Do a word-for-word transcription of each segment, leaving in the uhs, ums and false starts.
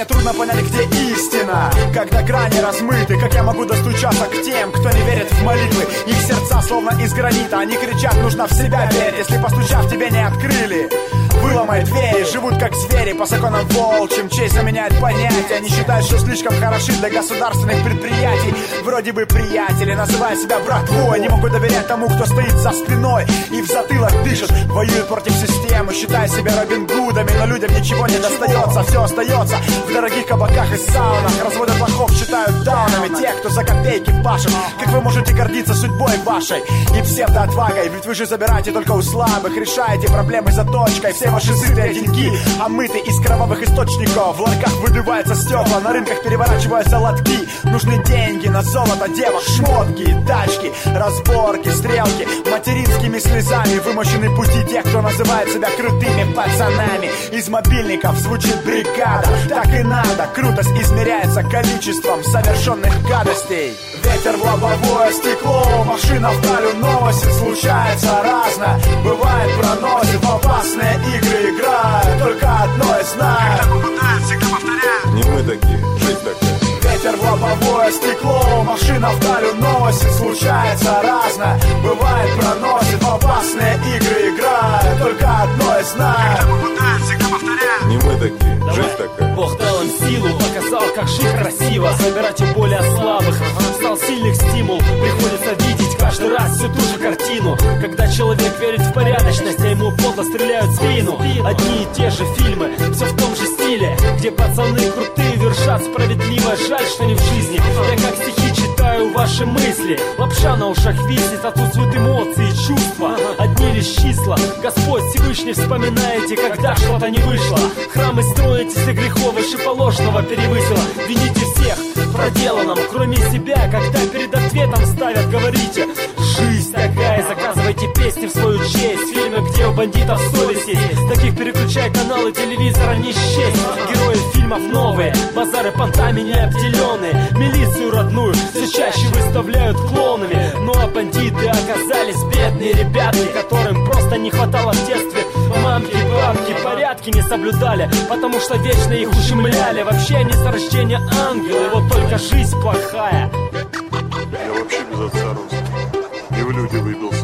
мне трудно понять, где истина, когда грани размыты. Как я могу достучаться к тем, кто не верит в молитвы? Их сердца словно из гранита. Они кричат, нужно в себя верить. Если постучав, тебе не открыли, выломай двери. Живут как звери по законам волчьим. Честь заменяет понятия. Они считают, что слишком хороши для государственных предприятий. Вроде бы приятели, называя себя братвой. Не могут доверять тому, кто стоит за спиной и в затылок дышит. Воюют против системы, считая себя Робин Гудами. Но людям ничего не достается, все остается в дорогих кабаках и саунах. Разводят лохов, считают даунами тех, кто за копейки пашет. Как вы можете гордиться судьбой вашей и псевдоотвагой? Ведь вы же забираете только у слабых, решаете проблемы заточкой. Все ваши сытые деньги омыты из кровавых источников. В ларьках выбивается стекла, на рынках переворачиваются лотки. Нужны деньги на золото девок, шмотки, тачки, разборки, стрелки. Материнскими слезами вымощены пути тех, кто называет себя крутыми пацанами. Из мобильников звучит бригада. Так и надо, крутость измеряется количеством совершенных гадостей. Ветер в лобовое стекло, машина вдаль уносит. Случается разное, бывает проносит. В опасные игры играют, только одно я знаю. Когда попадают, всегда повторяют. Не мы такие, жизнь такая. Ветер в лобовое стекло, машина вдаль уносит. Случается разное, бывает проносит. В опасные игры играют, только одно я знаю. Когда попадают, всегда повторяют. Не мы такие, давай. Жизнь такая. Бог дал им силу, показал, как жить красиво. Забирать у более слабых, стал сильных стимул. Приходится видеть каждый раз всю ту же картину. Когда человек верит в порядочность, а ему подло стреляют в спину. Одни и те же фильмы, все в том же стиле, где пацаны крутые вершат справедливо. Жаль, что не в жизни. Я как стихи читаю ваши мысли. Лапша на ушах висит, отсутствуют эмоции и чувства. Одни лишь числа. Господь Всевышний, вспоминаете, когда что-то не вышло. Храмы строите, если грехов выше положенного перевысило. Вините всех в проделанном, кроме себя. Когда перед ответом ставят, говорите: жизнь такая, заказывайте песни в свою честь. Фильмы, где у бандитов совесть есть. Таких переключай каналы телевизора не счесть. Герои фильмов новые, базары понтами не обделенные. Милицию родную все чаще выставляют клоунами. Ну а бандиты оказались бедные ребятки, которым просто не хватало в детстве мамки, бабки, порядки не соблюдали, потому что вечно их ущемляли. Вообще они с рождения ангелы, вот только жизнь плохая. Я вообще без отца рос, и в люди выбился.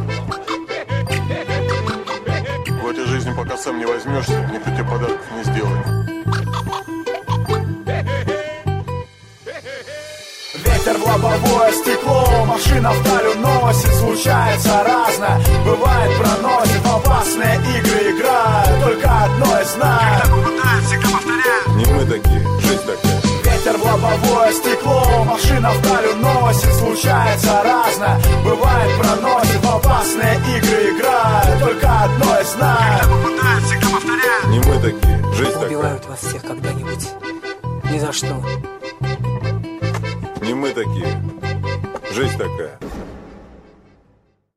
В этой жизни, пока сам не возьмешься, никто тебе подарков не сделает. Ветер в лобовое стекло, машина вдаль уносит. Случается разное, бывает проносит. В опасные игры играют, только одно я знаю. Когда попадают, всегда повторяют. Не мы такие, жизнь такая. Ветер в лобовое стекло, машина вдаль уносит. Случается разное, бывает проносит. В опасные игры играют, только одно я знаю. Когда попадают, всегда повторяют. Не мы такие, жизнь такая. Убивают вас всех когда-нибудь. Ни за что. Не мы такие, жизнь такая.